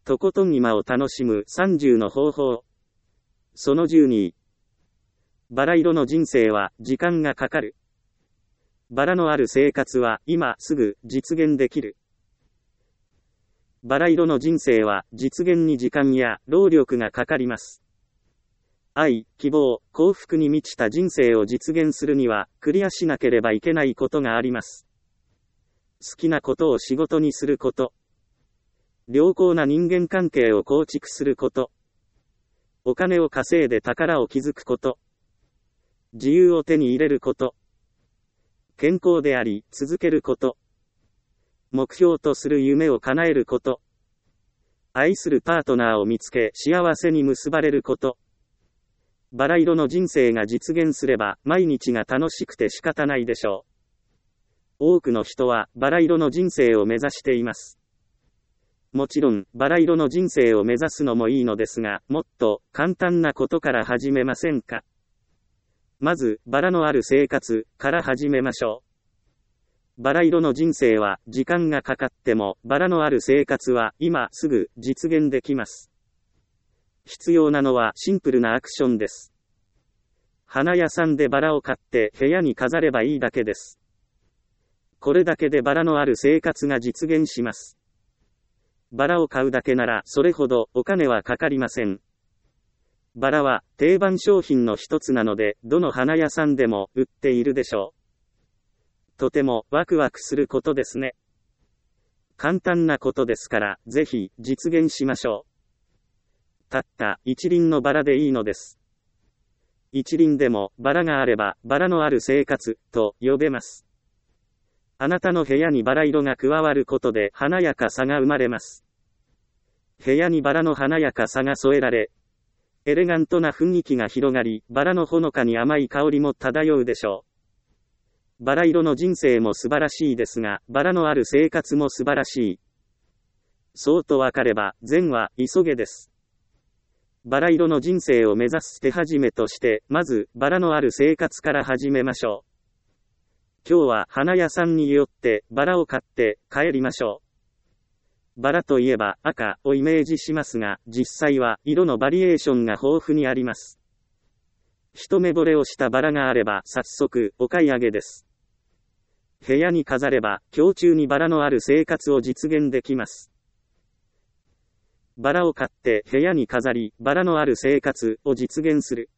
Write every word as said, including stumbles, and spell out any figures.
とことん今を楽しむさんじゅうの方法。そのじゅうに。バラ色の人生は時間がかかる。バラのある生活は今すぐ実現できる。バラ色の人生は実現に時間や労力がかかります。愛、希望、幸福に満ちた人生を実現するにはクリアしなければいけないことがあります。好きなことを仕事にすること。良好な人間関係を構築すること。お金を稼いで宝を築くこと。自由を手に入れること。健康であり、続けること。目標とする夢を叶えること。愛するパートナーを見つけ、幸せに結ばれること。バラ色の人生が実現すれば、毎日が楽しくて仕方ないでしょう。多くの人は、バラ色の人生を目指しています。もちろん、バラ色の人生を目指すのもいいのですが、もっと簡単なことから始めませんか。まず、バラのある生活から始めましょう。バラ色の人生は時間がかかっても、バラのある生活は今すぐ実現できます。必要なのはシンプルなアクションです。花屋さんでバラを買って部屋に飾ればいいだけです。これだけでバラのある生活が実現します。バラを買うだけならそれほどお金はかかりません。バラは定番商品の一つなので、どの花屋さんでも売っているでしょう。とてもワクワクすることですね。簡単なことですから、ぜひ実現しましょう。たった一輪のバラでいいのです。一輪でもバラがあれば、バラのある生活と呼べます。あなたの部屋にバラ色が加わることで華やかさが生まれます。部屋にバラの華やかさが添えられ、エレガントな雰囲気が広がり、バラのほのかに甘い香りも漂うでしょう。バラ色の人生も素晴らしいですが、バラのある生活も素晴らしい。そうとわかれば、善は急げです。バラ色の人生を目指す手始めとして、まず、バラのある生活から始めましょう。今日は花屋さんに寄ってバラを買って帰りましょう。バラといえば赤をイメージしますが、実際は色のバリエーションが豊富にあります。一目惚れをしたバラがあれば早速お買い上げです。部屋に飾れば今日中にバラのある生活を実現できます。バラを買って部屋に飾り、バラのある生活を実現する。